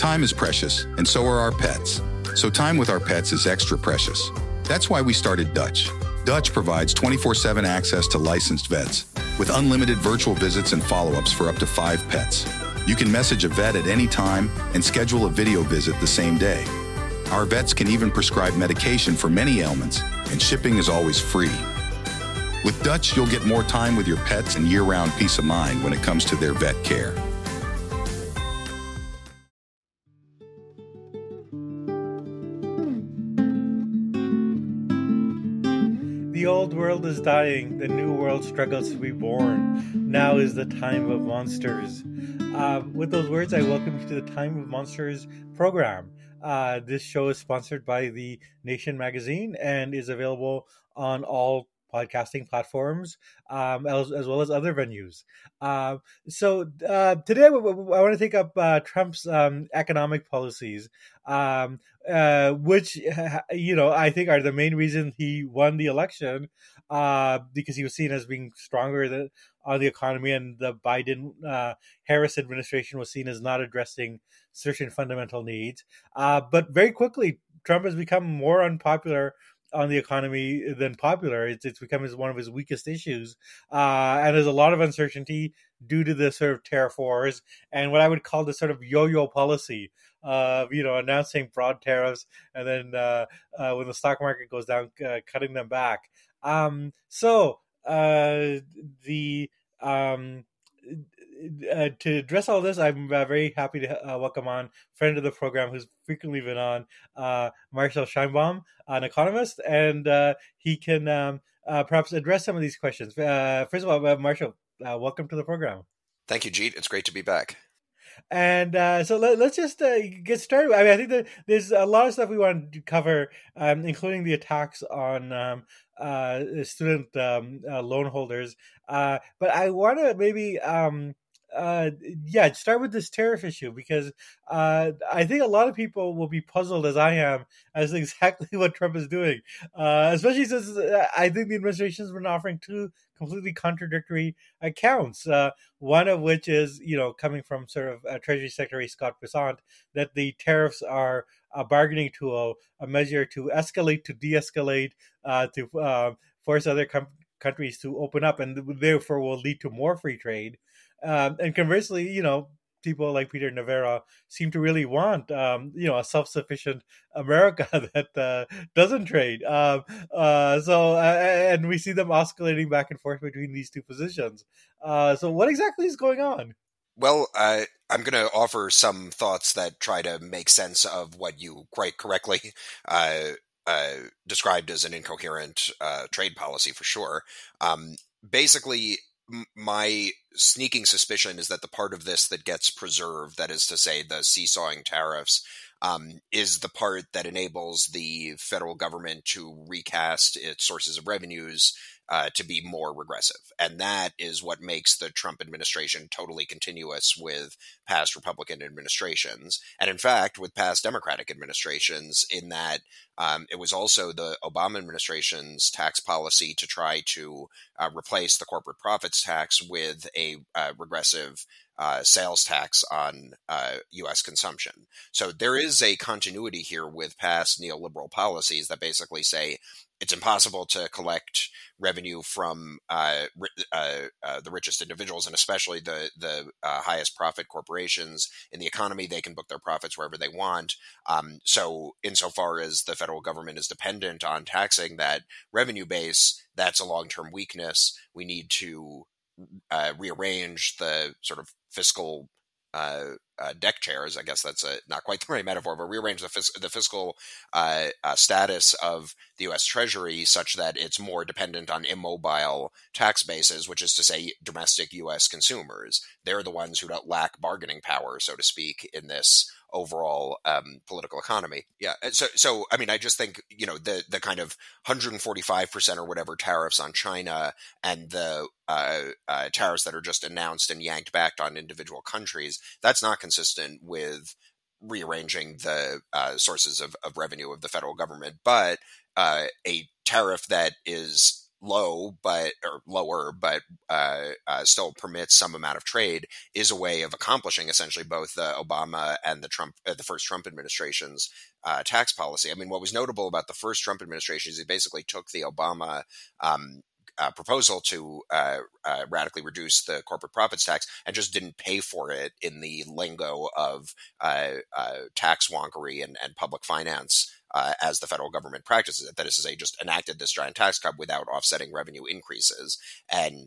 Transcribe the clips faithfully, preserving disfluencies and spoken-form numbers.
Time is precious, and so are our pets. So time with our pets is extra precious. That's why we started Dutch. Dutch provides twenty-four seven access to licensed vets, with unlimited virtual visits and follow-ups for up to five pets. You can message a vet at any time and schedule a video visit the same day. Our vets can even prescribe medication for many ailments, and shipping is always free. With Dutch, you'll get more time with your pets and year-round peace of mind when it comes to their vet care. The old world is dying, the new world struggles to be born. Now is the time of monsters. Um, with those words, I welcome you to the Time of Monsters program. Uh, this show is sponsored by The Nation magazine and is available on all podcasting platforms, um, as, as well as other venues. Uh, so uh, today I, w- I want to take up uh, Trump's um, economic policies, um, uh, which, you know, I think are the main reason he won the election, uh, because he was seen as being stronger than, on the economy, and the Biden-Harris uh, administration was seen as not addressing certain fundamental needs. Uh, but very quickly, Trump has become more unpopular on the economy than popular. It's it's become one of his weakest issues. Uh, and there's a lot of uncertainty due to the sort of tariff wars and what I would call the sort of yo-yo policy of, you know, announcing broad tariffs and then uh, uh, when the stock market goes down, uh, cutting them back. Um, so uh, the... Um, Uh, to address all this, I'm uh, very happy to uh, welcome on friend of the program who's frequently been on, uh, Marshall Scheinbaum, an economist, and uh, he can um, uh, perhaps address some of these questions. Uh, first of all, uh, Marshall, uh, welcome to the program. Thank you, Jeet. It's great to be back. And uh, so let, let's just uh, get started. I mean, I think that there's a lot of stuff we want to cover, um, including the attacks on um, uh, student um, uh, loan holders. Uh, but I want to maybe... Um, Uh, yeah, start with this tariff issue, because uh, I think a lot of people will be puzzled, as I am, as exactly what Trump is doing. Uh, especially since uh, I think the administration has been offering two completely contradictory accounts. Uh, one of which is, you know, coming from sort of uh, Treasury Secretary Scott Bessent, that the tariffs are a bargaining tool, a measure to escalate, to de-escalate, uh, to uh, force other com- countries to open up, and therefore will lead to more free trade. Um, and conversely, you know, people like Peter Navarro seem to really want, um, you know, a self-sufficient America that uh, doesn't trade. Um, uh, so, uh, and we see them oscillating back and forth between these two positions. Uh, so what exactly is going on? Well, uh, I'm going to offer some thoughts that try to make sense of what you quite correctly uh, uh, described as an incoherent uh, trade policy, for sure. Um, basically, my sneaking suspicion is that the part of this that gets preserved, that is to say the seesawing tariffs, um, is the part that enables the federal government to recast its sources of revenues uh, to be more regressive. And that is what makes the Trump administration totally continuous with past Republican administrations. And in fact, with past Democratic administrations, in that um, it was also the Obama administration's tax policy to try to uh, replace the corporate profits tax with a uh, regressive Uh, sales tax on uh, U S consumption. So there is a continuity here with past neoliberal policies that basically say it's impossible to collect revenue from uh, uh, uh, the richest individuals, and especially the the uh, highest profit corporations in the economy. They can book their profits wherever they want. Um, so insofar as the federal government is dependent on taxing that revenue base, that's a long-term weakness. We need to Uh, rearrange the sort of fiscal uh, uh, deck chairs. I guess that's a, not quite the right metaphor, but rearrange the, fis- the fiscal uh, uh, status of the U S Treasury such that it's more dependent on immobile tax bases, which is to say domestic U S consumers. They're the ones who don't lack bargaining power, so to speak, in this overall um, political economy. Yeah. So, so I mean, I just think, you know, the the kind of one hundred forty-five percent or whatever tariffs on China and the uh, uh, tariffs that are just announced and yanked back on individual countries, that's not consistent with rearranging the uh, sources of, of revenue of the federal government. But uh, a tariff that is low, but or lower, but uh, uh, still permits some amount of trade, is a way of accomplishing essentially both the Obama and the Trump, uh, the first Trump administration's uh, tax policy. I mean, what was notable about the first Trump administration is he basically took the Obama um, uh, proposal to uh, uh, radically reduce the corporate profits tax and just didn't pay for it in the lingo of uh, uh, tax wonkery and, and public finance. Uh, as the federal government practices it. That is to say, just enacted this giant tax cut without offsetting revenue increases. And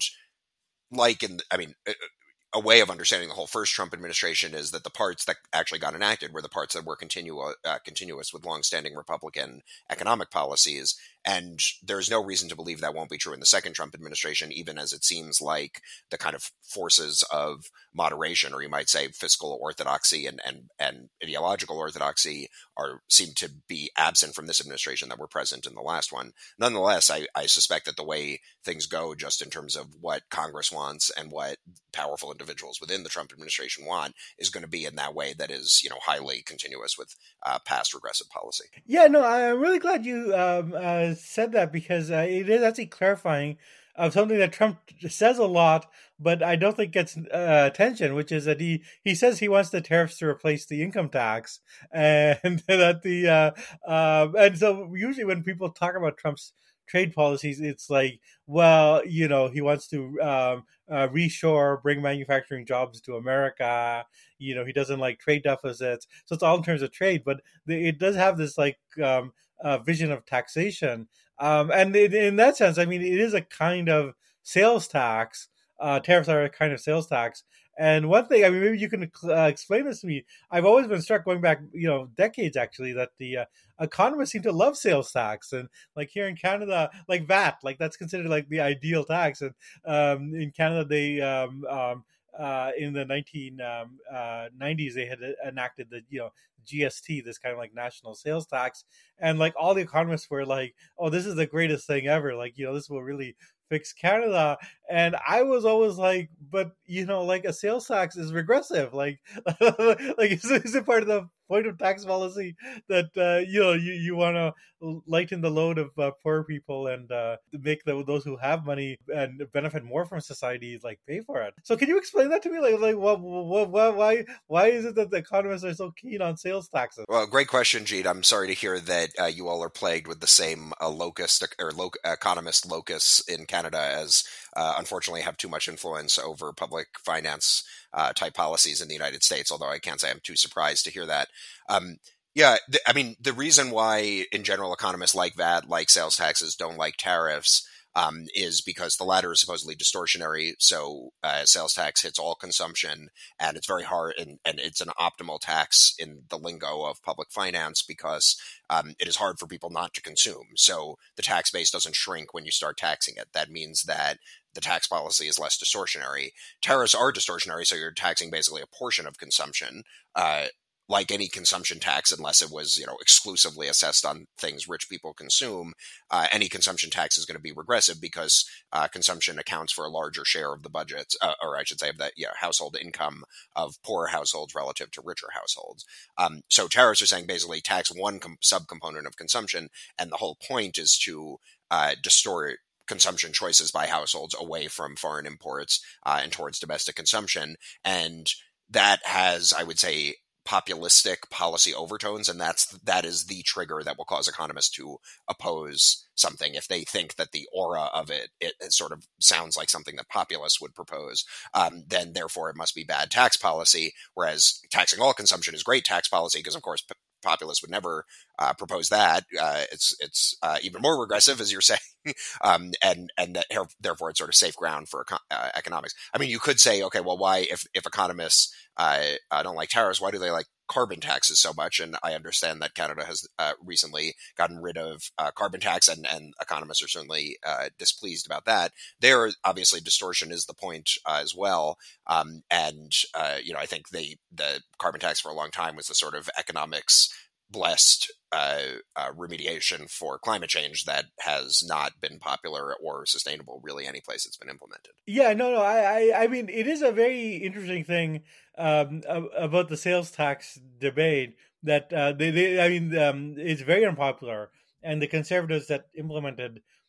like in, I mean, a way of understanding the whole first Trump administration is that the parts that actually got enacted were the parts that were continu- uh, continuous with longstanding Republican economic policies. And there's no reason to believe that won't be true in the second Trump administration, even as it seems like the kind of forces of moderation, or you might say fiscal orthodoxy and and, and ideological orthodoxy, are seem to be absent from this administration that were present in the last one. Nonetheless, I, I suspect that the way things go, just in terms of what Congress wants and what powerful individuals within the Trump administration want, is going to be in that way that is, you know, highly continuous with uh, past regressive policy. Yeah, no, I'm really glad you um, uh, said that, because uh, it is actually clarifying of something that Trump says a lot, but I don't think gets uh, attention, which is that he, he says he wants the tariffs to replace the income tax, and that the uh, uh, and so usually when people talk about Trump's trade policies, it's like, well, you know, he wants to um, uh, reshore, bring manufacturing jobs to America. You know, he doesn't like trade deficits. So it's all in terms of trade, but the, it does have this like um, uh, vision of taxation. Um, and it, in that sense, I mean, it is a kind of sales tax. Uh, tariffs are a kind of sales tax. And one thing, I mean, maybe you can uh, explain this to me. I've always been struck, going back, you know, decades actually, that the uh, economists seem to love sales tax. And like here in Canada, like V A T, like that's considered like the ideal tax. And um, in Canada, they um, um, uh, in the nineteen nineties, they had enacted the, you know, G S T, this kind of like national sales tax. And like all the economists were like, oh, this is the greatest thing ever. Like, you know, this will really fix Canada. And I was always like, but you know, like a sales tax is regressive. Like, like is, is it part of the point of tax policy that uh, you know you, you want to lighten the load of uh, poor people and uh, make the, those who have money and benefit more from society like pay for it? So can you explain that to me? Like, like what, what, what, why, why is it that the economists are so keen on sales taxes? Well, great question, Jeet. I'm sorry to hear that uh, you all are plagued with the same uh, locust or lo- economist locus in Canada, as uh, unfortunately have too much influence over public finance uh, type policies in the United States, although I can't say I'm too surprised to hear that. Um, yeah, th- I mean, the reason why in general economists like V A T, like sales taxes, don't like tariffs um, is because the latter is supposedly distortionary. So uh, sales tax hits all consumption, and it's very hard, and, and it's an optimal tax in the lingo of public finance because um, it is hard for people not to consume. So the tax base doesn't shrink when you start taxing it. That means that the tax policy is less distortionary. Tariffs are distortionary, so you're taxing basically a portion of consumption, uh, like any consumption tax, unless it was, you know, exclusively assessed on things rich people consume. Uh, any consumption tax is going to be regressive because uh, consumption accounts for a larger share of the budget, uh, or I should say, of the you know, household income of poorer households relative to richer households. Um, so tariffs are saying basically tax one com- subcomponent of consumption, and the whole point is to uh, distort consumption choices by households away from foreign imports uh, and towards domestic consumption. And that has, I would say, populistic policy overtones, and that's that is the trigger that will cause economists to oppose something if they think that the aura of it, it, it sort of sounds like something that populists would propose. Um, then, therefore, it must be bad tax policy. Whereas taxing all consumption is great tax policy because, of course, p- populists would never uh, propose that. Uh, it's it's uh, even more regressive, as you're saying, um, and and that, therefore it's sort of safe ground for uh, economics. I mean, you could say, okay, well, why if if economists uh, uh, don't like tariffs, why do they like carbon taxes so much? And I understand that Canada has uh, recently gotten rid of uh, carbon tax, and, and economists are certainly uh, displeased about that. There, obviously, distortion is the point uh, as well. Um, and, uh, you know, I think they the carbon tax for a long time was the sort of economics blessed uh, uh, remediation for climate change that has not been popular or sustainable really any place it's been implemented. Yeah, no, no. I, I, I mean, it is a very interesting thing um, about the sales tax debate that uh, they, they, I mean, um, it's very unpopular, and the conservatives that implemented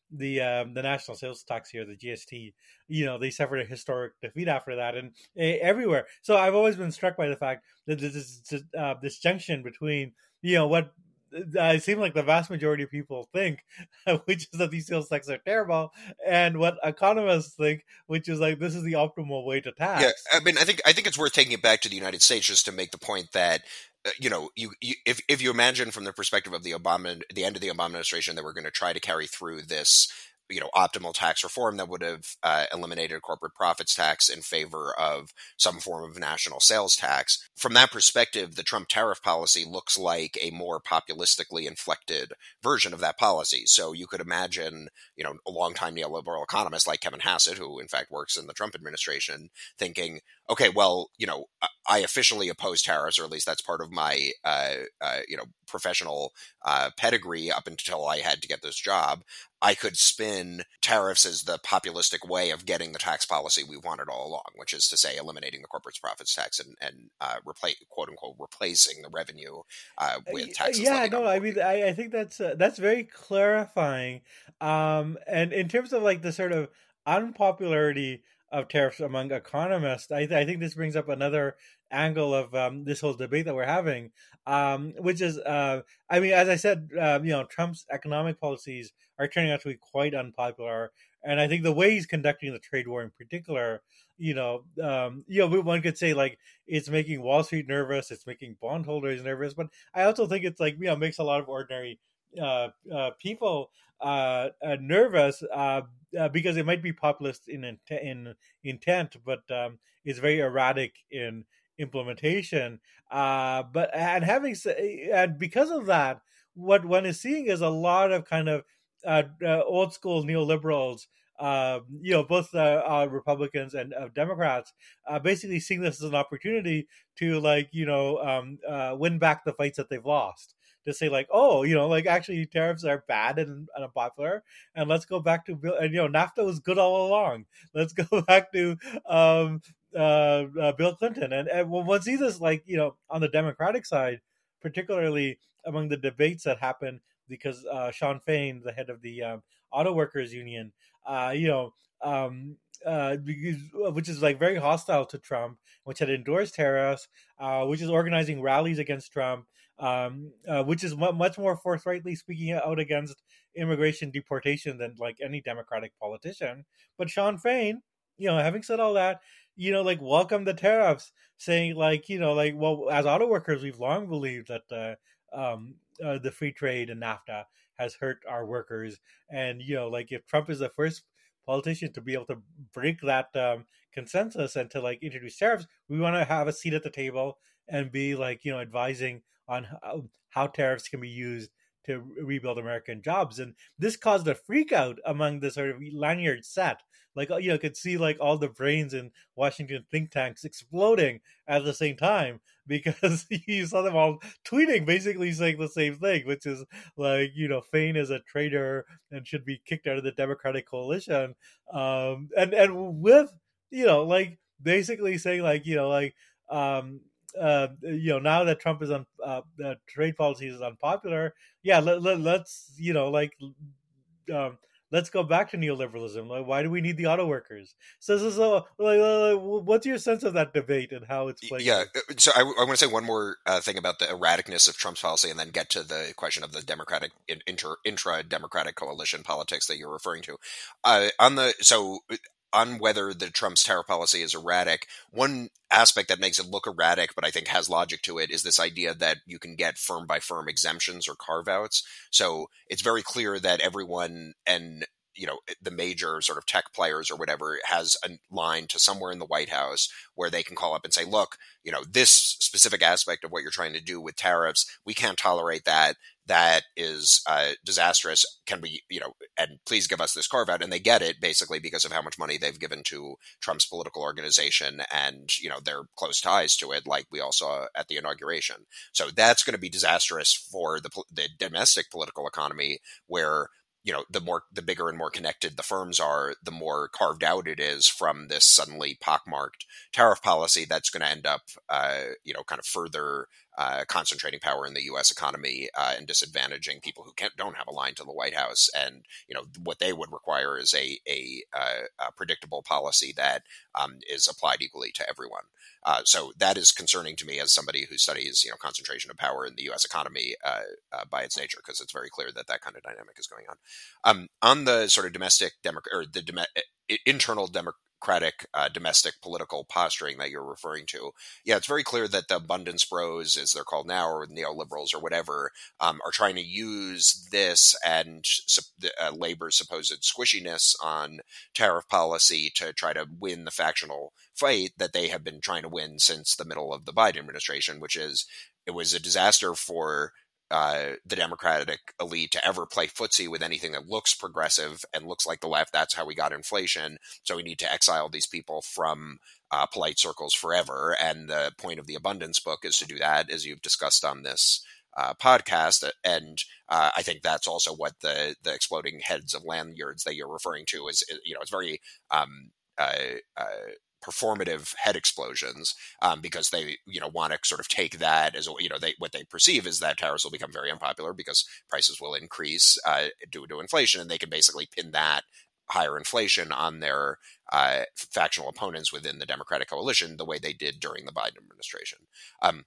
the um, the national sales tax here, the G S T, you know, they suffered a historic defeat after that, and uh, everywhere. So I've always been struck by the fact that this this, uh, this junction between, you know, what uh, it seems like the vast majority of people think, which is that these sales taxes are terrible, and what economists think, which is like this is the optimal way to tax. Yeah, I mean, I think I think it's worth taking it back to the United States just to make the point that uh, you know, you, you if if you imagine from the perspective of the Obama, the end of the Obama administration, that we're going to try to carry through this, you know, optimal tax reform that would have uh, eliminated corporate profits tax in favor of some form of national sales tax. From that perspective, the Trump tariff policy looks like a more populistically inflected version of that policy. So you could imagine, you know, a longtime neoliberal economist like Kevin Hassett, who in fact works in the Trump administration, thinking, okay, well, you know, I officially oppose tariffs, or at least that's part of my, uh, uh, you know, professional uh, pedigree up until I had to get this job. I could spin tariffs as the populistic way of getting the tax policy we wanted all along, which is to say eliminating the corporate profits tax and, and uh, replace, quote unquote, replacing the revenue uh, with taxes. Yeah, no, I mean, I, I think that's uh, that's very clarifying. Um, and in terms of like the sort of unpopularity of tariffs among economists, I, I think this brings up another angle of um, this whole debate that we're having, um, which is, uh, I mean, as I said, uh, you know, Trump's economic policies are turning out to be quite unpopular, and I think the way he's conducting the trade war, in particular, you know, um, you know, one could say like it's making Wall Street nervous, it's making bondholders nervous, but I also think it's like, you know, makes a lot of ordinary uh, uh, people uh, uh, nervous uh, uh, because it might be populist in in, in intent, but um, it's very erratic in implementation. Uh, but and having and because of that, what one is seeing is a lot of kind of uh, uh, old school neoliberals. Uh, you know, both uh, uh, Republicans and uh, Democrats, uh, basically seeing this as an opportunity to, like, you know, um, uh, win back the fights that they've lost. To say like, oh, you know, like actually tariffs are bad and, and unpopular, and let's go back to, and you know, NAFTA was good all along. Let's go back to um, uh, uh, Bill Clinton, and, and one sees this, like, you know, on the Democratic side, particularly among the debates that happen, because uh, Sean Fain, the head of the um, Auto Workers Union, uh, you know, um, uh, which is like very hostile to Trump, which had endorsed tariffs, uh, which is organizing rallies against Trump, um, uh, which is m- much more forthrightly speaking out against immigration deportation than like any Democratic politician. But Sean Fain, you know, having said all that, you know, like welcome the tariffs, saying like, you know, like, well, as auto workers, we've long believed that uh, um, uh, the free trade and NAFTA has hurt our workers, and you know, like if Trump is the first politician to be able to break that um, consensus and to like introduce tariffs, we want to have a seat at the table and be like, you know, advising on how, how tariffs can be used to rebuild American jobs. And this caused a freak out among the sort of lanyard set. Like, you know, could see like all the brains in Washington think tanks exploding at the same time, because you saw them all tweeting basically saying the same thing, which is like, you know, Fain is a traitor and should be kicked out of the Democratic coalition. Um, and, and with, you know, like basically saying like, you know, like, um, Uh, you know, now that Trump is on, uh, the trade policy is unpopular. Yeah, let, let, let's, you know, like, um, let's go back to neoliberalism. Like, why do we need the auto workers? So, so, so like, uh, what's your sense of that debate and how it's playing? Yeah, so I, I want to say one more uh, thing about the erraticness of Trump's policy, and then get to the question of the Democratic inter, intra-Democratic coalition politics that you're referring to. Uh, on the so. On whether the Trump's tariff policy is erratic, one aspect that makes it look erratic, but I think has logic to it, is this idea that you can get firm by firm exemptions or carve outs. So it's very clear that everyone, and you know, the major sort of tech players or whatever, has a line to somewhere in the White House where they can call up and say, look, you know, this specific aspect of what you're trying to do with tariffs, we can't tolerate that. That is uh, disastrous. Can we, you know, and please give us this carve out. And they get it basically because of how much money they've given to Trump's political organization and, you know, their close ties to it, like we all saw at the inauguration. So that's going to be disastrous for the, the domestic political economy, where, you know, the more, the bigger and more connected the firms are, the more carved out it is from this suddenly pockmarked tariff policy that's going to end up, uh, you know, kind of further uh, concentrating power in the U S economy uh, and disadvantaging people who can't, don't have a line to the White House. And, you know, what they would require is a, a, a predictable policy that um, is applied equally to everyone. Uh, so that is concerning to me as somebody who studies, you know, concentration of power in the U S economy uh, uh, by its nature, because it's very clear that that kind of dynamic is going on. Um, on the sort of domestic demo- or the dem- internal democratic uh, domestic political posturing that you're referring to, yeah, it's very clear that the abundance bros, as they're called now, or neoliberals or whatever, um, are trying to use this and uh, labor's supposed squishiness on tariff policy to try to win the factional fight that they have been trying to win since the middle of the Biden administration, which is it was a disaster for uh, the Democratic elite to ever play footsie with anything that looks progressive and looks like the left. That's how we got inflation. So we need to exile these people from uh, polite circles forever. And the point of the Abundance book is to do that, as you've discussed on this uh, podcast. And uh, I think that's also what the the exploding heads of lanyards that you're referring to is. You know, it's very um, uh, uh, performative head explosions um, because they, you know, want to sort of take that as, you know, they what they perceive is that tariffs will become very unpopular because prices will increase uh, due to inflation, and they can basically pin that higher inflation on their uh, factional opponents within the Democratic coalition, the way they did during the Biden administration. Um,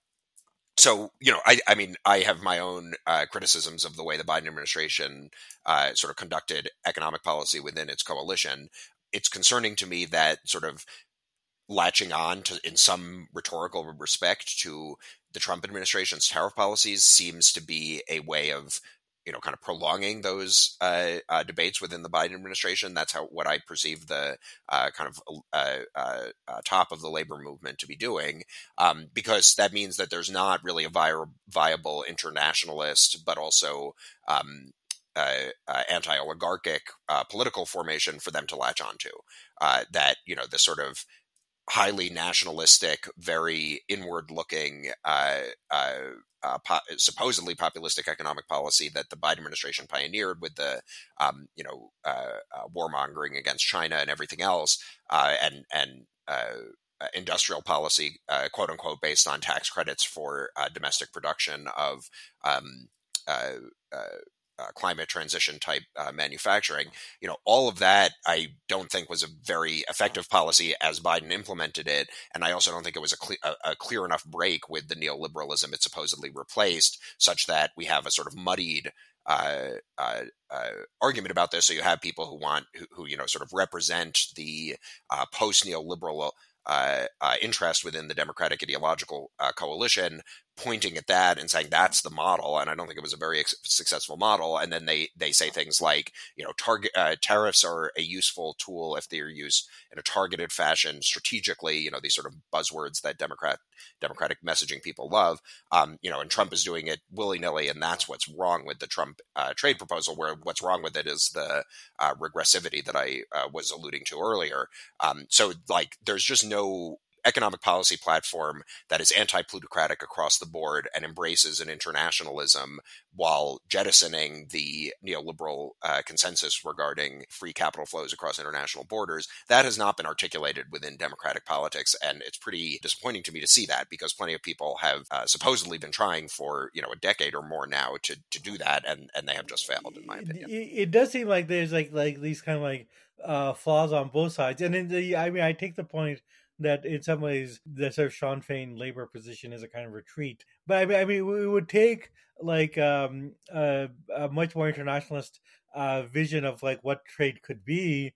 So, you know, I, I mean, I have my own uh, criticisms of the way the Biden administration uh, sort of conducted economic policy within its coalition. It's concerning to me that sort of latching on to, in some rhetorical respect, to the Trump administration's tariff policies seems to be a way of, you know, kind of prolonging those uh, uh, debates within the Biden administration. That's how what I perceive the uh, kind of uh, uh, uh, top of the labor movement to be doing, um, because that means that there's not really a vi- viable internationalist, but also um, uh, uh, anti-oligarchic uh, political formation for them to latch onto. Uh, that, you know, the sort of highly nationalistic, very inward-looking, uh, uh, uh, po- supposedly populistic economic policy that the Biden administration pioneered with the, um, you know, uh, uh, warmongering against China and everything else, uh, and and uh, uh, industrial policy, uh, quote unquote, based on tax credits for uh, domestic production of um, uh, uh, Uh, climate transition type uh, manufacturing, you know, all of that I don't think was a very effective policy as Biden implemented it. And I also don't think it was a, cle- a, a clear enough break with the neoliberalism it supposedly replaced, such that we have a sort of muddied uh, uh, uh, argument about this. So you have people who want, who, who you know, sort of represent the uh, post-neoliberal uh, uh, interest within the Democratic ideological uh, coalition, pointing at that and saying that's the model. And I don't think it was a very ex- successful model. And then they they say things like, you know, target uh, tariffs are a useful tool if they are used in a targeted fashion strategically. You know, these sort of buzzwords that Democrat Democratic messaging people love. Um, you know, and Trump is doing it willy nilly, and that's what's wrong with the Trump uh, trade proposal. Where what's wrong with it is the uh, regressivity that I uh, was alluding to earlier. Um, so, like, there's just no economic policy platform that is anti-plutocratic across the board and embraces an internationalism while jettisoning the neoliberal uh, consensus regarding free capital flows across international borders. That has not been articulated within democratic politics, and it's pretty disappointing to me to see that, because plenty of people have uh, supposedly been trying for, you know, a decade or more now to to do that, and and they have just failed, in my opinion. It, it does seem like there's like like these kind of like uh, flaws on both sides, and in the I mean I take the point that in some ways the sort of Sean Fain labor position is a kind of retreat. But I mean, I mean, it would take like um, a, a much more internationalist uh, vision of like what trade could be.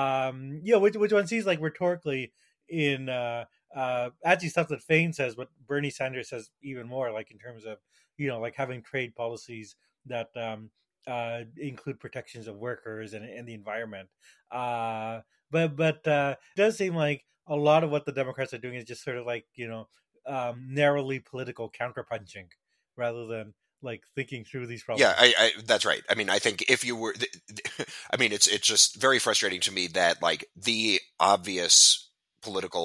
Um, you know, which which one sees like rhetorically in uh, uh, actually stuff that Fain says, but Bernie Sanders says even more, like in terms of, you know, like having trade policies that um, uh, include protections of workers and, and the environment. Uh, but but uh, it does seem like a lot of what the Democrats are doing is just sort of like, you know, um, narrowly political counterpunching rather than like thinking through these problems. Yeah, I, I, that's right. I mean, I think if you were, I mean, it's it's just very frustrating to me that like the obvious political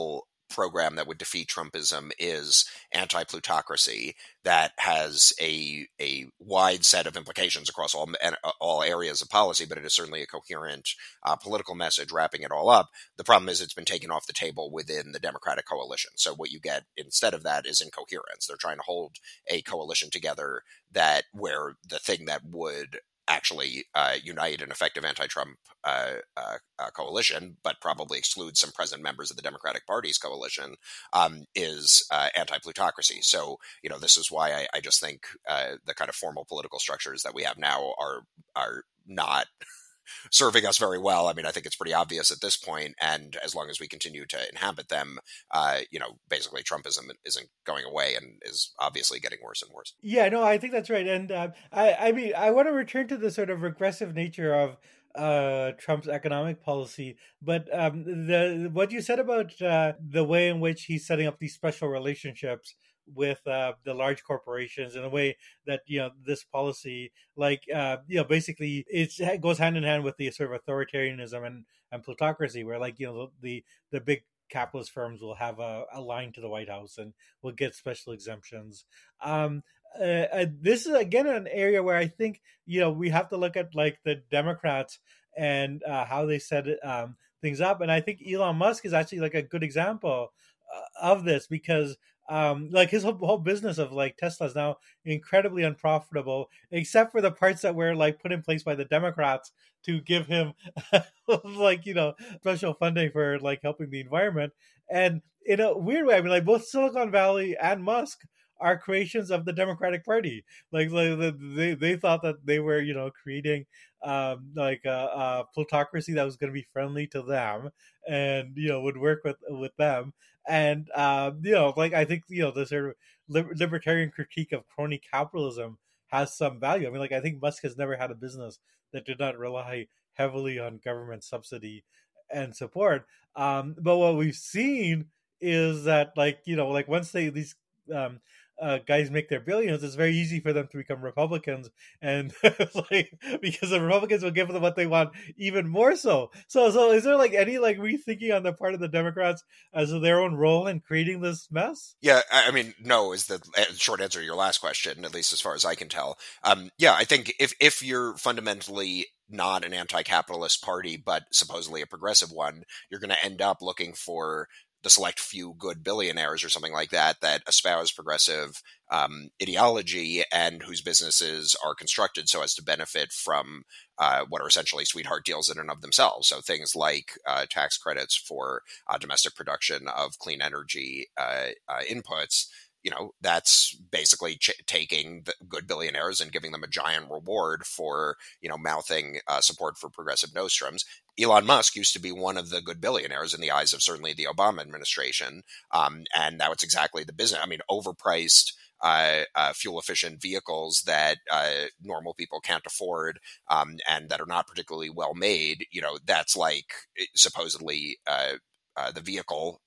program that would defeat Trumpism is anti-plutocracy that has a a wide set of implications across all all areas of policy, but it is certainly a coherent uh, political message wrapping it all up. The problem is it's been taken off the table within the Democratic coalition. So what you get instead of that is incoherence. They're trying to hold a coalition together that where the thing that would actually uh, unite an effective anti-Trump uh, uh, uh, coalition, but probably exclude some present members of the Democratic Party's coalition, um, is uh, anti-plutocracy. So, you know, this is why I, I just think uh, the kind of formal political structures that we have now are are not serving us very well. I mean, I think it's pretty obvious at this point, and as long as we continue to inhabit them, uh, you know, basically Trumpism isn't going away and is obviously getting worse and worse. Yeah, no, I think that's right. And uh, I, I mean, I want to return to the sort of regressive nature of uh, Trump's economic policy, but um, the what you said about uh, the way in which he's setting up these special relationships with uh, the large corporations in a way that, you know, this policy, like, uh, you know, basically it's, it goes hand in hand with the sort of authoritarianism and, and plutocracy where, like, you know, the, the big capitalist firms will have a, a line to the White House and will get special exemptions. Um, uh, uh, this is, again, an area where I think, you know, we have to look at, like, the Democrats and uh, how they set it, um, things up. And I think Elon Musk is actually, like, a good example uh, of this because Um, like his whole, whole business of like Tesla is now incredibly unprofitable, except for the parts that were like put in place by the Democrats to give him like, you know, special funding for like helping the environment. And in a weird way, I mean, like both Silicon Valley and Musk are creations of the Democratic Party. Like, like they they thought that they were, you know, creating um, like a, a plutocracy that was going to be friendly to them and, you know, would work with with them. And, um, you know, like, I think, you know, the sort of libertarian critique of crony capitalism has some value. I mean, like, I think Musk has never had a business that did not rely heavily on government subsidy and support. Um, but what we've seen is that, like, you know, like once they, these um, uh, guys make their billions, it's very easy for them to become Republicans. And like, because the Republicans will give them what they want even more so. So, so is there like any like rethinking on the part of the Democrats as to their own role in creating this mess? Yeah, I mean, no is the short answer to your last question, at least as far as I can tell. Um, yeah, I think if, if you're fundamentally not an anti-capitalist party, but supposedly a progressive one, you're going to end up looking for the select few good billionaires or something like that that espouse progressive um, ideology and whose businesses are constructed so as to benefit from uh, what are essentially sweetheart deals in and of themselves. So things like uh, tax credits for uh, domestic production of clean energy uh, uh, inputs. You know, that's basically ch- taking the good billionaires and giving them a giant reward for, you know, mouthing uh, support for progressive nostrums. Elon Musk used to be one of the good billionaires in the eyes of certainly the Obama administration. Um, and that was exactly the business. I mean, overpriced uh, uh, fuel-efficient vehicles that uh, normal people can't afford um, and that are not particularly well made. You know, that's like supposedly uh, uh, the vehicle,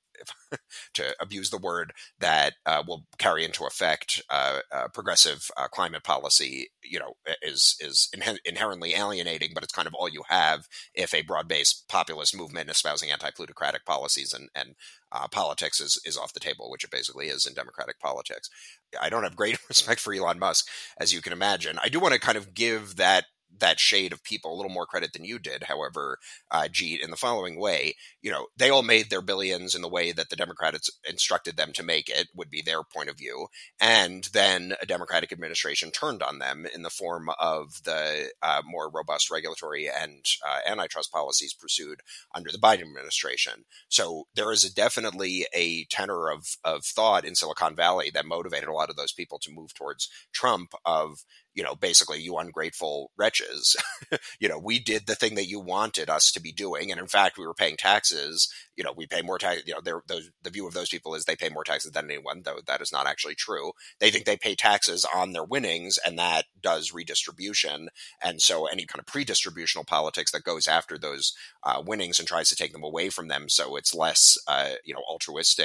to abuse the word, that uh, will carry into effect uh, uh, progressive uh, climate policy, you know, is is in- inherently alienating, but it's kind of all you have if a broad-based populist movement espousing anti-plutocratic policies and, and uh, politics is, is off the table, which it basically is in democratic politics. I don't have great respect for Elon Musk, as you can imagine. I do want to kind of give that that shade of people a little more credit than you did, however, uh, Jeet, in the following way. You know, they all made their billions in the way that the Democrats instructed them to make it, would be their point of view. And then a Democratic administration turned on them in the form of the uh, more robust regulatory and uh, antitrust policies pursued under the Biden administration. So there is a definitely a tenor of, of thought in Silicon Valley that motivated a lot of those people to move towards Trump of, you know, basically, you ungrateful wretches, you know, we did the thing that you wanted us to be doing. And in fact, we were paying taxes. You know, we pay more tax. You know, those, the view of those people is they pay more taxes than anyone, though that is not actually true. They think they pay taxes on their winnings, and that does redistribution. And so any kind of pre-distributional politics that goes after those uh, winnings and tries to take them away from them, so it's less, uh, you know, altruistic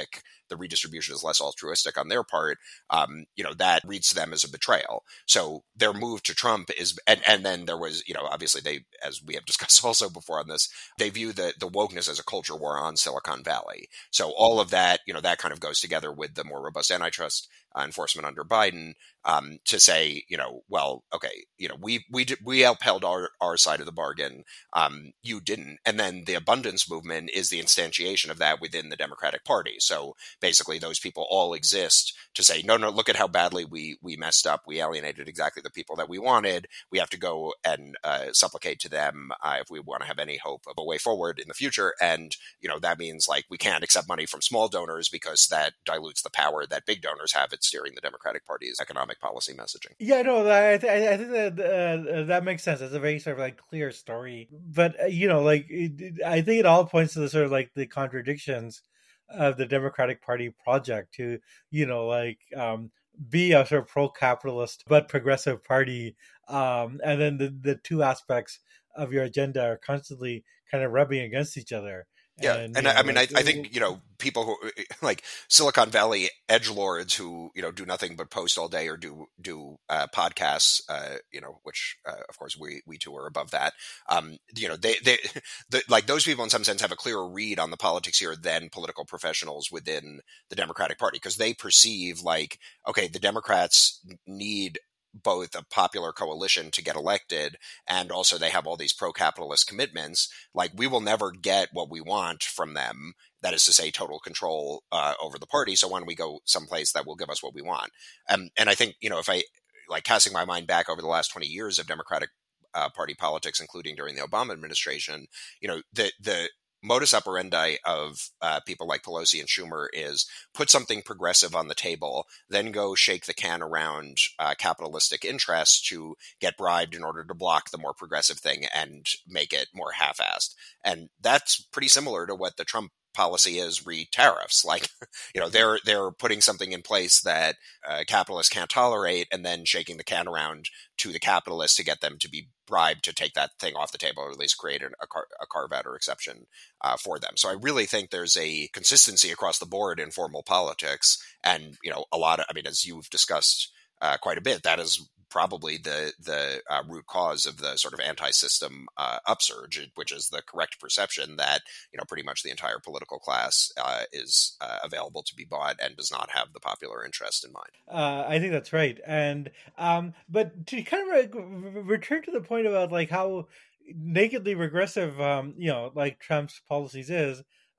the redistribution is less altruistic on their part, um, you know, that reads to them as a betrayal. So their move to Trump is, and, and then there was, you know, obviously they, as we have discussed also before on this, they view the, the wokeness as a culture war on Silicon Valley. So all of that, you know, that kind of goes together with the more robust antitrust uh, enforcement under Biden, um, to say, you know, well, okay, you know, we we we upheld our, our side of the bargain, um, you didn't. And then the abundance movement is the instantiation of that within the Democratic Party. So basically those people all exist to say, no, no, look at how badly we we messed up. We alienated exactly the people that we wanted. We have to go and uh, supplicate to them uh, if we want to have any hope of a way forward in the future. And, you know, that means like we can't accept money from small donors because that dilutes the power that big donors have at steering the Democratic Party's economic policy messaging. Yeah, no, I, th- I think that uh, that makes sense. It's a very sort of like clear story, but uh, you know, like it, it, I think it all points to the sort of like the contradictions of the Democratic Party project to, you know, like um, be a sort of pro-capitalist but progressive party, um, and then the the two aspects of your agenda are constantly kind of rubbing against each other. Yeah, and, and you I, know, I mean, like, I, I think, you know, people who like Silicon Valley edgelords who, you know, do nothing but post all day or do do uh, podcasts, uh, you know, which uh, of course we we too are above that. Um, you know, they they the, like those people in some sense have a clearer read on the politics here than political professionals within the Democratic Party, because they perceive like, okay, the Democrats need both a popular coalition to get elected, and also they have all these pro-capitalist commitments. Like, we will never get what we want from them, that is to say total control uh, over the party, so why don't we go someplace that will give us what we want? Um, and I think, you know, if I, like, casting my mind back over the last twenty years of Democratic uh, Party politics, including during the Obama administration, you know, the the modus operandi of uh, people like Pelosi and Schumer is put something progressive on the table, then go shake the can around uh, capitalistic interests to get bribed in order to block the more progressive thing and make it more half-assed. And that's pretty similar to what the Trump policy is re tariffs. Like, you know, they're they're putting something in place that uh, capitalists can't tolerate, and then shaking the can around to the capitalists to get them to be bribed to take that thing off the table, or at least create an, a, car, a carve out or exception uh, for them. So I really think there's a consistency across the board in formal politics, and, you know, a lot of, I mean, as you've discussed uh, quite a bit, that is probably the the uh, root cause of the sort of anti-system uh, upsurge, which is the correct perception that, you know, pretty much the entire political class uh, is uh, available to be bought and does not have the popular interest in mind. Uh, I think that's right. And um, but to kind of re- return to the point about like how nakedly regressive, um, you know, like Trump's policies is,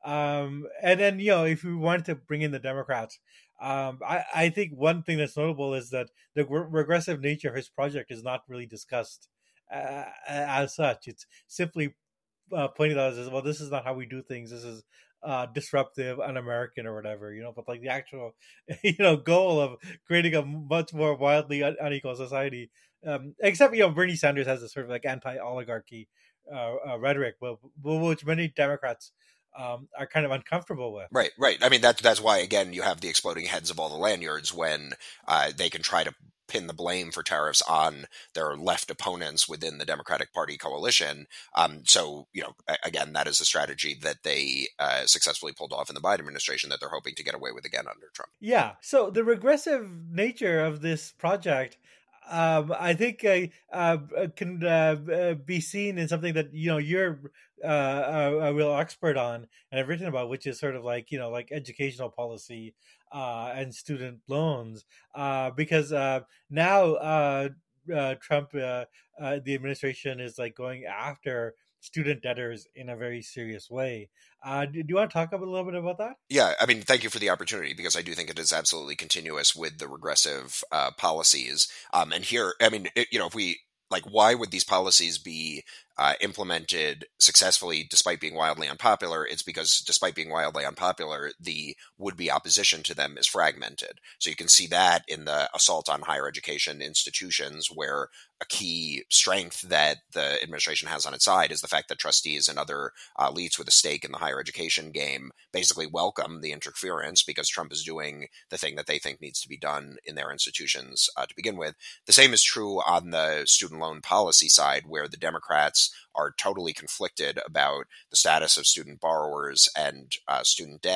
um, and then, you know, if we wanted to bring in the Democrats, um, I, I think one thing that's notable is that the re- regressive nature of his project is not really discussed uh, as such. It's simply uh, pointed out as, well, this is not how we do things. This is uh, disruptive, un-American, or whatever, you know. But like the actual, you know, goal of creating a much more wildly un- unequal society, um, except, you know, Bernie Sanders has this sort of like anti-oligarchy uh, uh, rhetoric, but, but which many Democrats um, are kind of uncomfortable with. Right, right. I mean, that's that's why, again, you have the exploding heads of all the lanyards when uh, they can try to pin the blame for tariffs on their left opponents within the Democratic Party coalition. Um, so, you know, again, that is a strategy that they uh, successfully pulled off in the Biden administration that they're hoping to get away with again under Trump. Yeah. So the regressive nature of this project, um, I think, uh, uh, can uh, be seen in something that, you know, you're uh, a, a real expert on and have written about, which is sort of like, you know, like educational policy uh, and student loans, uh, because uh, now uh, uh, Trump, uh, uh, the administration is like going after student debtors in a very serious way. Uh, do, do you want to talk a little bit about that? Yeah, I mean, thank you for the opportunity, because I do think it is absolutely continuous with the regressive uh, policies. Um, and here, I mean, it, you know, if we, like, why would these policies be uh, implemented successfully despite being wildly unpopular? It's because despite being wildly unpopular, the would-be opposition to them is fragmented. So you can see that in the assault on higher education institutions, where a key strength that the administration has on its side is the fact that trustees and other uh, elites with a stake in the higher education game basically welcome the interference because Trump is doing the thing that they think needs to be done in their institutions uh, to begin with. The same is true on the student loan policy side, where the Democrats are totally conflicted about the status of student borrowers and uh, student debt.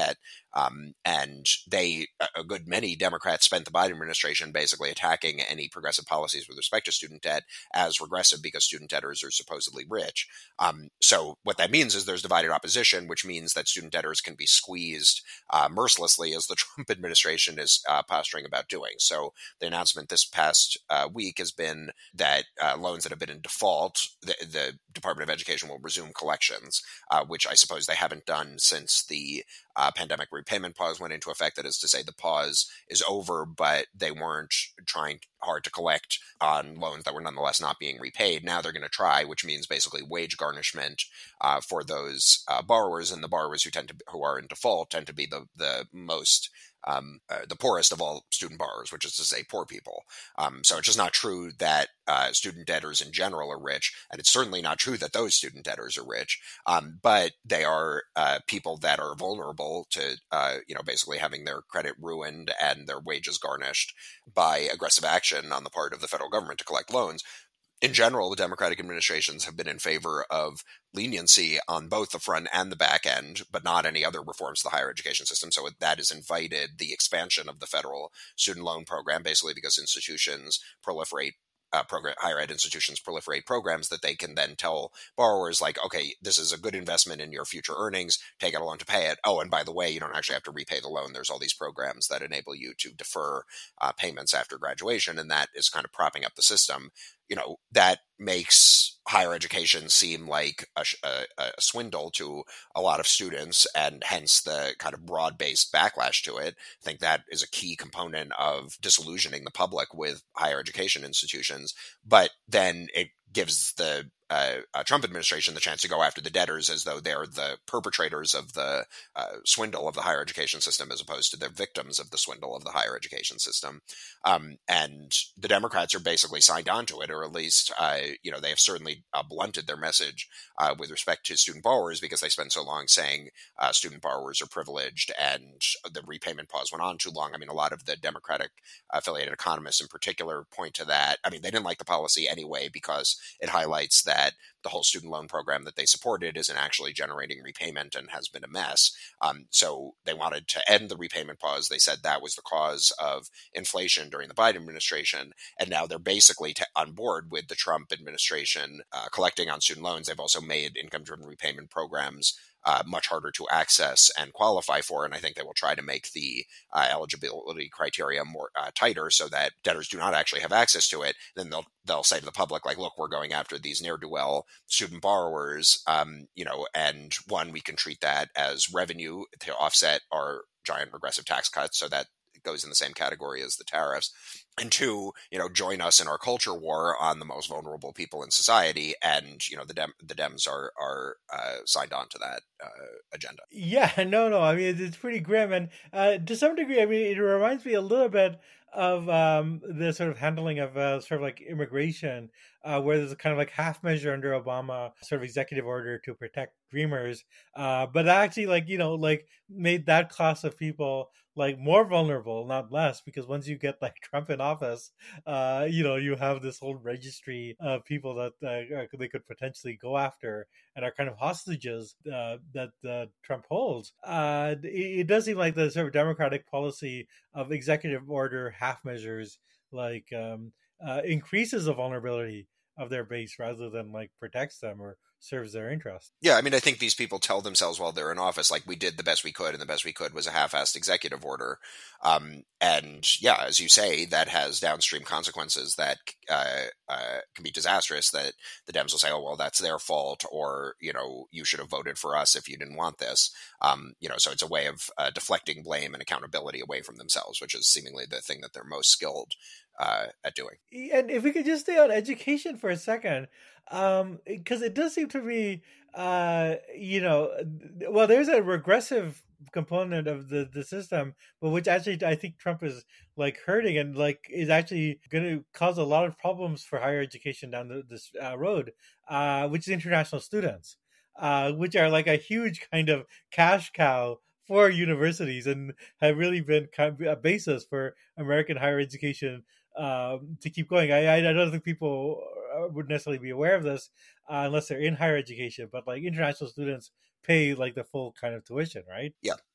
Um, and they, a good many Democrats spent the Biden administration basically attacking any progressive policies with respect to student debt as regressive because student debtors are supposedly rich. Um, so what that means is there's divided opposition, which means that student debtors can be squeezed uh, mercilessly, as the Trump administration is uh, posturing about doing. So the announcement this past uh, week has been that uh, loans that have been in default, the, the Department of Education will resume collections, uh, which I suppose they haven't done since the uh, pandemic repayment pause went into effect. That is to say, the pause is over, but they weren't trying hard to collect on loans that were nonetheless not being repaid. Now they're going to try, which means basically wage garnishment uh, for those uh, borrowers, and the borrowers who tend to who are in default tend to be the the most Um, uh, the poorest of all student borrowers, which is to say poor people. Um, so it's just not true that uh, student debtors in general are rich, and it's certainly not true that those student debtors are rich, um, but they are uh, people that are vulnerable to, uh, you know, basically having their credit ruined and their wages garnished by aggressive action on the part of the federal government to collect loans. In general, the Democratic administrations have been in favor of leniency on both the front and the back end, but not any other reforms to the higher education system. So that has invited the expansion of the federal student loan program, basically because institutions proliferate Uh, program, higher ed institutions proliferate programs that they can then tell borrowers, like, okay, this is a good investment in your future earnings, take out a loan to pay it. Oh, and by the way, you don't actually have to repay the loan. There's all these programs that enable you to defer uh, payments after graduation, and that is kind of propping up the system. You know, that makes higher education seem like a, a, a swindle to a lot of students, and hence the kind of broad-based backlash to it. I think that is a key component of disillusioning the public with higher education institutions. But then it gives the uh, uh, Trump administration the chance to go after the debtors as though they're the perpetrators of the uh, swindle of the higher education system, as opposed to the victims of the swindle of the higher education system. Um, and the Democrats are basically signed on to it, or at least, uh, you know, they have certainly uh, blunted their message uh, with respect to student borrowers, because they spent so long saying uh, student borrowers are privileged and the repayment pause went on too long. I mean, a lot of the Democratic affiliated economists in particular point to that. I mean, they didn't like the policy anyway because it highlights that the whole student loan program that they supported isn't actually generating repayment and has been a mess. Um, so they wanted to end the repayment pause. They said that was the cause of inflation during the Biden administration. And now they're basically t- on board with the Trump administration uh, collecting on student loans. They've also made income-driven repayment programs Uh, much harder to access and qualify for. And I think they will try to make the uh, eligibility criteria more uh, tighter so that debtors do not actually have access to it. Then they'll they'll say to the public, like, look, we're going after these ne'er-do-well student borrowers, um, you know, and one, we can treat that as revenue to offset our giant regressive tax cuts, so that it goes in the same category as the tariffs. And two, you know, join us in our culture war on the most vulnerable people in society. And, you know, the Dem- the Dems are are uh, signed on to that uh, agenda. Yeah, no, no. I mean, it's pretty grim, and uh, to some degree, I mean, it reminds me a little bit of um, the sort of handling of uh, sort of like immigration, uh, where there's a kind of like half measure under Obama, sort of executive order to protect dreamers, uh, but actually, like, you know, like made that class of people like more vulnerable, not less, because once you get like Trump in office, uh, you know, you have this whole registry of people that uh, they could potentially go after and are kind of hostages uh, that uh, Trump holds. Uh, it, it does seem like the sort of Democratic policy of executive order half measures like um, uh, increases the vulnerability of their base rather than like protects them or serves their interest. Yeah, I mean, I think these people tell themselves while they're in office, like, we did the best we could, and the best we could was a half-assed executive order. Um, and yeah, as you say, that has downstream consequences that uh, uh, can be disastrous, that the Dems will say, oh, well, that's their fault, or, you know, you should have voted for us if you didn't want this. Um, you know, so it's a way of uh, deflecting blame and accountability away from themselves, which is seemingly the thing that they're most skilled uh, at doing. And if we could just stay on education for a second, um, because it does seem to me, uh, you know, well, there's a regressive component of the, the system, but which actually I think Trump is like hurting and like is actually going to cause a lot of problems for higher education down the, this uh, road, uh, which is international students, uh, which are like a huge kind of cash cow for universities and have really been kind of a basis for American higher education um, to keep going. I, I don't think people would necessarily be aware of this uh, unless they're in higher education, but like international students pay like the full kind of tuition, right? Yeah.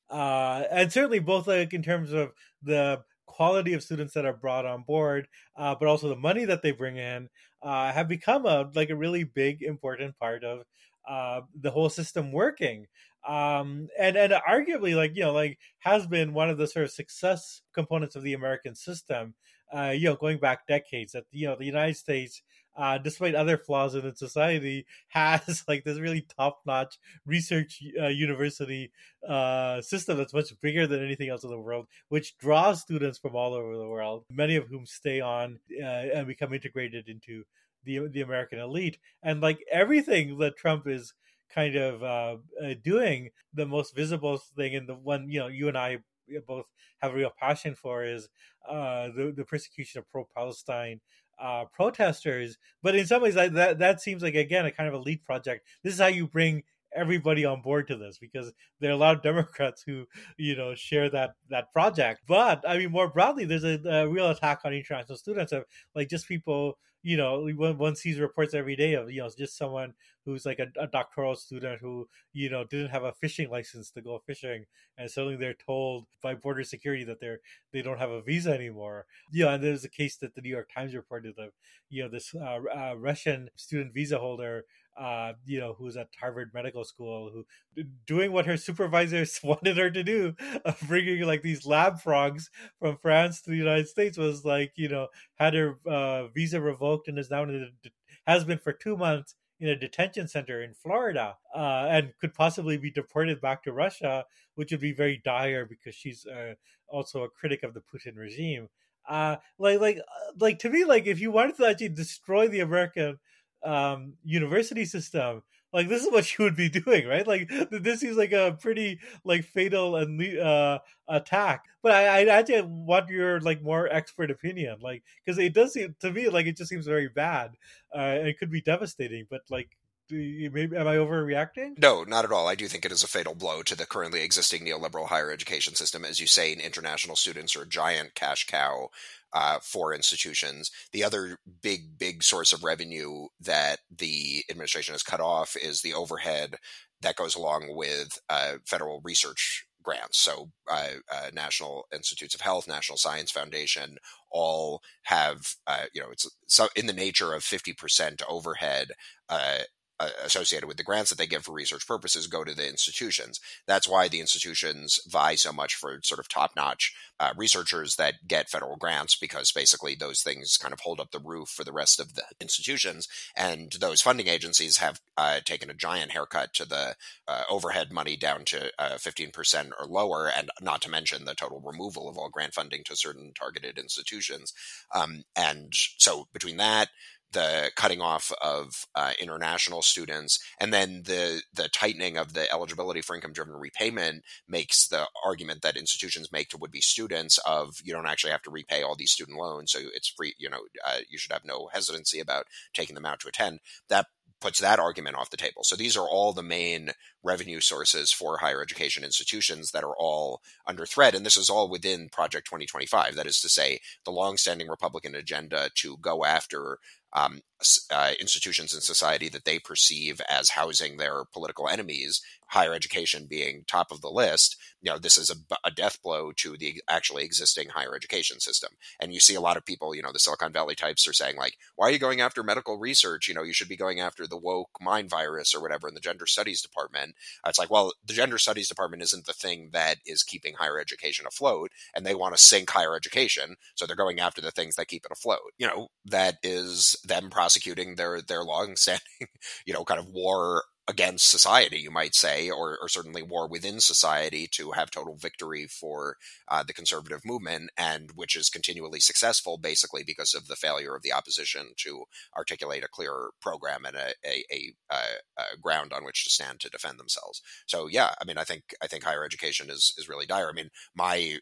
Uh, and certainly both like in terms of the quality of students that are brought on board, uh, but also the money that they bring in, uh, have become a like a really big important part of uh, the whole system working. Um, and and arguably, like you know, like has been one of the sort of success components of the American system. Uh, you know, going back decades, that you know the United States, uh, despite other flaws in its society, has like this really top notch research uh, university uh, system that's much bigger than anything else in the world, which draws students from all over the world, many of whom stay on uh, and become integrated into the the American elite. And like everything that Trump is kind of uh, uh, doing, the most visible thing, and the one you know you and I both have a real passion for, is uh, the the persecution of pro-Palestine uh, protesters. But in some ways, that, that that seems like again a kind of elite project. This is how you bring everybody on board to this, because there are a lot of Democrats who you know share that that project. But I mean, more broadly, there's a, a real attack on international students of like just people. You know, one, one sees reports every day of you know just someone who's like a, a doctoral student who you know didn't have a fishing license to go fishing, and suddenly they're told by border security that they're they don't have a visa anymore. Yeah, and there's a case that the New York Times reported of you know this uh, uh, Russian student visa holder, uh, you know, who's at Harvard Medical School, who doing what her supervisors wanted her to do, of bringing like these lab frogs from France to the United States, was like, you know, had her uh, visa revoked and is now in a, has been for two months in a detention center in Florida, uh, and could possibly be deported back to Russia, which would be very dire because she's uh, also a critic of the Putin regime. Uh, like, like, uh, like to me, like if you wanted to actually destroy the American um, university system, like this is what you would be doing, right? Like this seems like a pretty like fatal and uh, attack. But I, I actually want your like more expert opinion, like because it does seem to me like it just seems very bad. Uh, it could be devastating, but like, do you, maybe am I overreacting? No, not at all. I do think it is a fatal blow to the currently existing neoliberal higher education system. As you say, international students are a giant cash cow uh, for institutions. The other big, big source of revenue that the administration has cut off is the overhead that goes along with uh, federal research grants. So uh, uh, National Institutes of Health, National Science Foundation, all have, uh, you know, it's so in the nature of fifty percent overhead uh, associated with the grants that they give for research purposes go to the institutions. That's why the institutions vie so much for sort of top-notch uh, researchers that get federal grants, because basically those things kind of hold up the roof for the rest of the institutions. And those funding agencies have uh, taken a giant haircut to the uh, overhead money down to uh, fifteen percent or lower, and not to mention the total removal of all grant funding to certain targeted institutions. Um, and so between that, the cutting off of uh, international students, and then the the tightening of the eligibility for income-driven repayment makes the argument that institutions make to would-be students of you don't actually have to repay all these student loans, so it's free. You know, uh, you should have no hesitancy about taking them out to attend. That puts that argument off the table. So these are all the main revenue sources for higher education institutions that are all under threat. And this is all within Project twenty twenty-five. That is to say, the longstanding Republican agenda to go after um, uh, institutions in society that they perceive as housing their political enemies, higher education being top of the list. You know, this is a, a death blow to the actually existing higher education system. And you see a lot of people, you know, the Silicon Valley types are saying like, why are you going after medical research? You know, you should be going after the woke mind virus or whatever in the gender studies department. Uh, it's like, well, the gender studies department isn't the thing that is keeping higher education afloat, and they want to sink higher education. So they're going after the things that keep it afloat. You know, that is them prosecuting their, their long-standing, you know, kind of war against society, you might say, or, or certainly war within society to have total victory for uh, the conservative movement, and which is continually successful basically because of the failure of the opposition to articulate a clear program and a, a, a, a, a ground on which to stand to defend themselves. So yeah, I mean, I think I think higher education is is really dire. I mean, my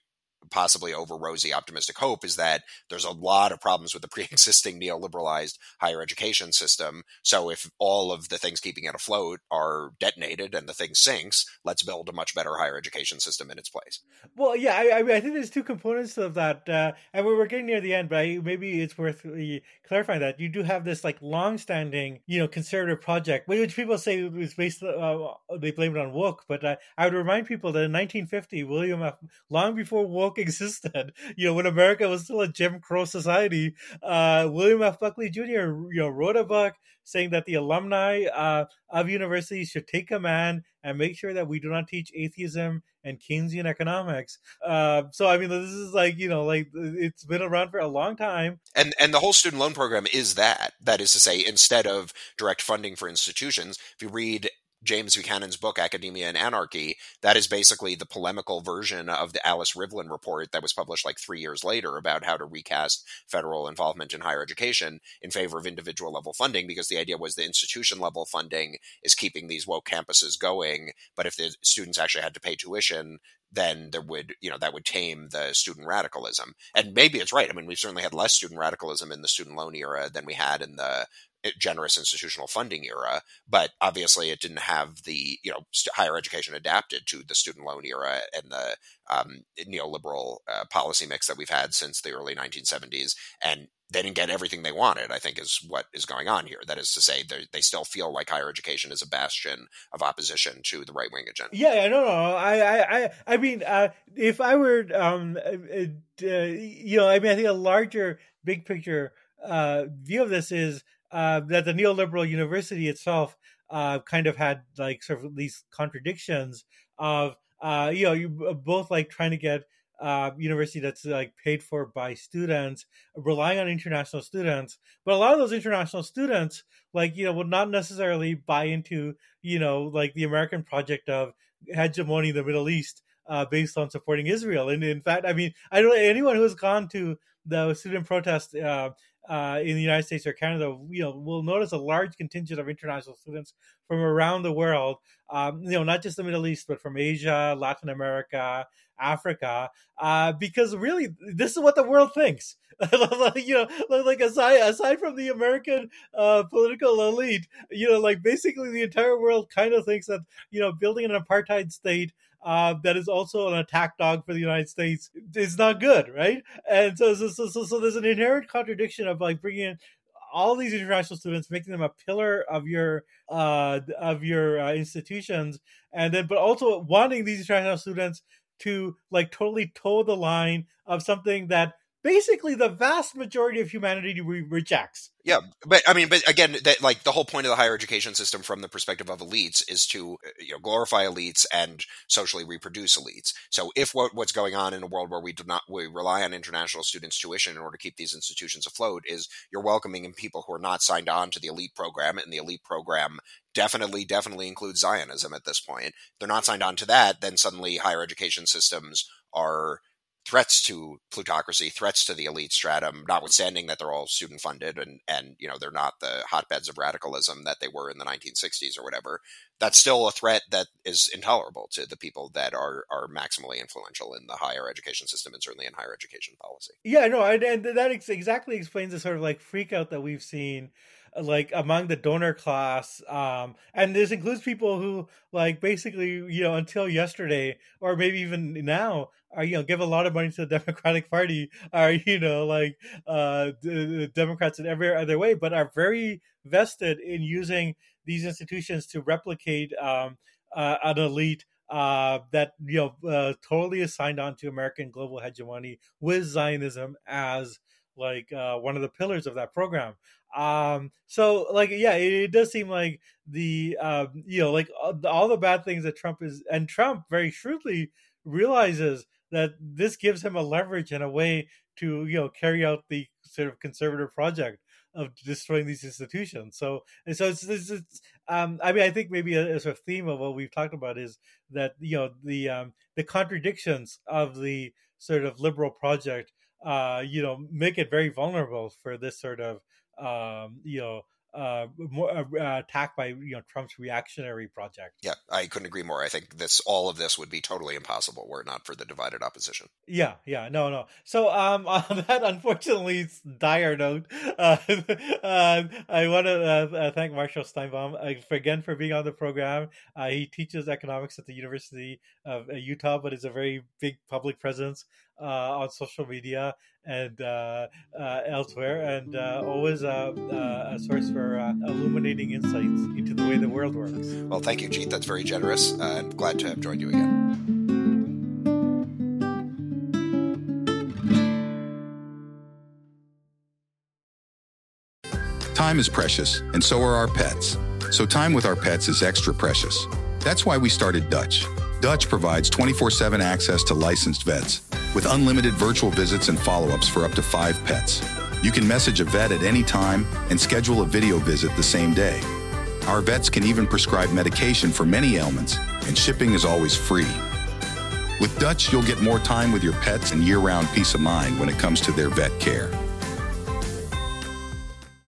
possibly over rosy optimistic hope is that there's a lot of problems with the pre-existing neoliberalized higher education system. So if all of the things keeping it afloat are detonated and the thing sinks, let's build a much better higher education system in its place. Well, yeah, I, I mean, I think there's two components of that, uh, and we're, we're getting near the end, but I, maybe it's worth uh, clarifying that you do have this like long-standing, you know, conservative project, which people say is based, uh, they blame it on woke, but uh, I would remind people that in nineteen fifty, William F. long before woke existed, you know, when America was still a Jim Crow society, uh, William F. Buckley Junior, you know, wrote a book saying that the alumni uh, of universities should take command and make sure that we do not teach atheism and Keynesian economics. Uh, so, I mean, this is like, you know, like it's been around for a long time. And and the whole student loan program is that. That is to say, instead of direct funding for institutions, if you read James Buchanan's book, Academia and Anarchy, that is basically the polemical version of the Alice Rivlin report that was published like three years later about how to recast federal involvement in higher education in favor of individual level funding, because the idea was the institution level funding is keeping these woke campuses going. But if the students actually had to pay tuition, then there would, you know, that would tame the student radicalism. And maybe it's right. I mean, we've certainly had less student radicalism in the student loan era than we had in the generous institutional funding era, but obviously it didn't have the, you know, st- higher education adapted to the student loan era and the um, neoliberal uh, policy mix that we've had since the early nineteen seventies. And they didn't get everything they wanted, I think, is what is going on here. That is to say, they still feel like higher education is a bastion of opposition to the right-wing agenda. Yeah, no, no. I, I, I, I mean, uh, if I were, um, uh, uh, you know, I mean, I think a larger, big picture uh, view of this is uh, that the neoliberal university itself uh, kind of had like sort of these contradictions of, uh, you know, you both like trying to get Uh, university that's like paid for by students, relying on international students, but a lot of those international students, like, you know, would not necessarily buy into, you know, like the American project of hegemony in the Middle East uh, based on supporting Israel. And in fact, I mean, I don't know anyone who has gone to the student protest uh, uh, in the United States or Canada, you know, will notice a large contingent of international students from around the world, um, you know, not just the Middle East, but from Asia, Latin America, Africa, uh, because really, this is what the world thinks. You know, like aside aside from the American uh, political elite, you know, like basically the entire world kind of thinks that, you know, building an apartheid state uh, that is also an attack dog for the United States is not good, right? And so, so, so, so, so there's an inherent contradiction of like bringing in all these international students, making them a pillar of your uh, of your uh, institutions, and then but also wanting these international students to like totally toe the line of something that basically the vast majority of humanity re- rejects. Yeah, but I mean, but again, that like the whole point of the higher education system from the perspective of elites is to, you know, glorify elites and socially reproduce elites. So if what, what's going on in a world where we do not we rely on international students' tuition in order to keep these institutions afloat is you're welcoming in people who are not signed on to the elite program, and the elite program definitely, definitely includes Zionism at this point. They're not signed on to that, then suddenly higher education systems are threats to plutocracy, threats to the elite stratum, notwithstanding that they're all student funded and, and, you know, they're not the hotbeds of radicalism that they were in the nineteen sixties or whatever. That's still a threat that is intolerable to the people that are, are maximally influential in the higher education system and certainly in higher education policy. Yeah, no, and, and that ex- exactly explains the sort of like freak out that we've seen like among the donor class, um and this includes people who like basically, you know, until yesterday or maybe even now are, you know, give a lot of money to the Democratic Party, are, you know, like uh the Democrats in every other way, but are very vested in using these institutions to replicate um uh, an elite uh that, you know, uh, totally is signed on to American global hegemony with Zionism as like uh one of the pillars of that program. Um, so like, yeah, it, it does seem like the, um, you know, like all, all the bad things that Trump is, and Trump very shrewdly realizes that this gives him a leverage and a way to, you know, carry out the sort of conservative project of destroying these institutions. So, and so it's, it's, it's um, I mean, I think maybe a, a sort of theme of what we've talked about is that, you know, the, um, the contradictions of the sort of liberal project, uh, you know, make it very vulnerable for this sort of, um, you know, uh, more uh, attacked by you know Trump's reactionary project. Yeah, I couldn't agree more. I think this all of this would be totally impossible were it not for the divided opposition. Yeah, yeah, no, no. So, um, on that unfortunately dire note, uh, uh, I want to uh, uh, thank Marshall Steinbaum uh, for, again for being on the program. Uh, he teaches economics at the University of uh, Utah, but is a very big public presence uh, on social media and uh, uh, elsewhere, and uh, always uh, uh, a source for uh, illuminating insights into the way the world works. Well, thank you, Jeet. That's very generous. Uh, I'm glad to have joined you again. Time is precious, and so are our pets. So time with our pets is extra precious. That's why we started Dutch. Dutch provides twenty-four seven access to licensed vets, with unlimited virtual visits and follow-ups for up to five pets. You can message a vet at any time and schedule a video visit the same day. Our vets can even prescribe medication for many ailments, and shipping is always free. With Dutch, you'll get more time with your pets and year-round peace of mind when it comes to their vet care.